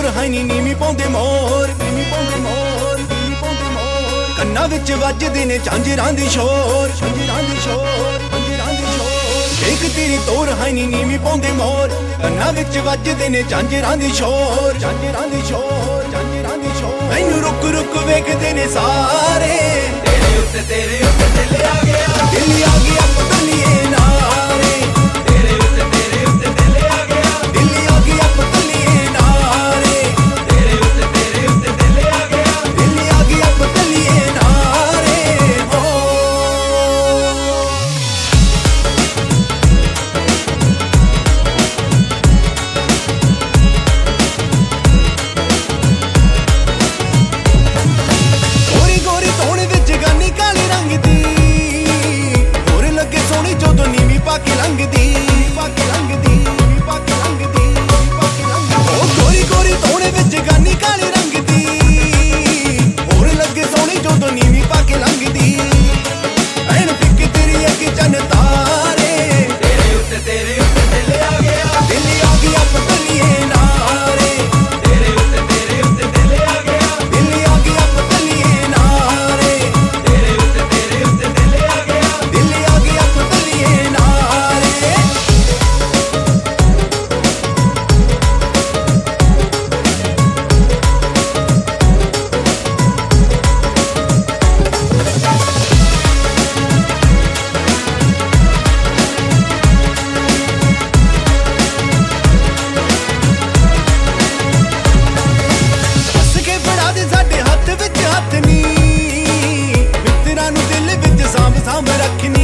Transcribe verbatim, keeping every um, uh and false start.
ਹੈ ਨੀ ਨੀਵੀਂ ਪਾਉਂਦੇ ਮੋਰ, ਨੀਵੀਂ ਪਾਉਂਦੇ ਮੋਰ, ਨੀਵੀਂ ਪਾਉਂਦੇ ਮੋਰ। ਕੰਨਾਂ ਵਿੱਚ ਵੱਜਦੇ ਨੇ ਝਾਂਜਰਾਂ ਦੀ ਸ਼ੋਰ, ਝਾਂਜਰਾਂ ਦੀ ਸ਼ੋਰ, ਝਾਂਜਰਾਂ ਦੀ ਸ਼ੋਰ। ਦੇਖ ਤੇਰੀ ਤੋਰ ਹੈ ਨੀ ਨੀਵੀਂ ਪਾਉਂਦੇ ਮੋਰ, ਕੰਨਾਂ ਵਿੱਚ ਵੱਜਦੇ ਨੇ ਝਾਂਜਰਾਂ ਦੀ ਸ਼ੋਰ, ਝਾਂਜਰਾਂ ਦੀ ਸ਼ੋਰ, ਝਾਂਜਰਾਂ ਦੀ ਸ਼ੋਰ। ਮੈਨੂੰ ਰੁਕ ਰੁਕ ਵੇਖਦੇ ਨੇ ਸਾਰੇ, ਤੇਰੇ ਉੱਤੇ ਤੇਰੇ ਉੱਤੇ ਦਿਲ ਆ ਗਿਆ, ਦਿਲ ਆ ਗਿਆ ਪਤਲੀਏ ਨਾਰੇ। ਤੇਰੇ ਉੱਤੇ ਤੇਰੇ ਉੱਤੇ ਦਿਲ ਆ ਗਿਆ, ਦਿਲ ਆ ਗਿਆ ਪਤਲੀਏ ਨਾਰੇ। ਤੇਰੇ ਉੱਤੇ ਤੇਰੇ ਉੱਤੇ ਦਿਲ ਆ ਗਿਆ। ਦਿਲ ਆ ਗਿਆ ਪਤਲੀਏ ਨਾਰੇ ਹੋ। ਗੋਰੀ ਗੋਰੀ ਧੋਣ ਵਿੱਚ ਗਾਨੀ ਕਾਲੇ ਰੰਗ ਦੀ, ਹੋਰ ਲੱਗੇ ਸੋਹਣੀ ਜਦੋਂ ਨੀਵੀਂ ਪਾ ਕੇ ਲੰਘਦੀ, ਪਾ ਕੇ ਲੰਘਦੀ, ਪਾ ਕੇ ਲੰਘਦੀ, ਪਾ ਕੇ ਲੰਘਦੀ। ਉਹ ਗੋਰੀ ਗੋਰੀ ਧੋਣ ਵਿੱਚ ਗਾਨੀ ਕਾਲੇ ਰੰਗ ਦੀ, ਹੋਰ ਲੱਗੇ ਸੋਹਣੀ ਜਦੋਂ ਨੀਵੀਂ ਪਾ ਕੇ ਲੰਘਦੀ। ਐਨ ਫਿੱਕ ਤੇਰੀ ਅੱਗੇ ਚੰਨ ਤਾਰੇ, ਤੇਰੇ ਉੱਤੇ ਤੇਰੇ ਉੱਤੇ ਦਿਲ ਆ ਗਿਆ, ਦਿਲ ਆ ਗਿਆ ਪਤਲੀਏ ਨਾਰੇ। ਤੇਰੇ ਉੱਤੇ ਤੇਰੇ ਉੱਤੇ ਦਿਲ ਆ ਗਿਆ, ਦਿਲ ਆ ਗਿਆ ਪਤਲੀਏ ਨਾਰੇ। ਤੇਰੇ ਉੱਤੇ ਤੇਰੇ ਉੱਤੇ ਦਿਲ ਆ ਗਿਆ। ਦਿਲ ਆ ਗਿਆ ਪਤਲੀਏ ਨਾਰੇ। ਹੱਸ ਕੇ ਫੜਾ ਦੇ ਸਾਡੇ ਹੱਥ ਵਿੱਚ ਹੱਥ ਨੀ, ਮਿੱਤਰਾਂ ਨੂੰ ਦਿਲ ਵਿੱਚ ਸਾਂਭ ਸਾਂਭ ਰੱਖਣੀ।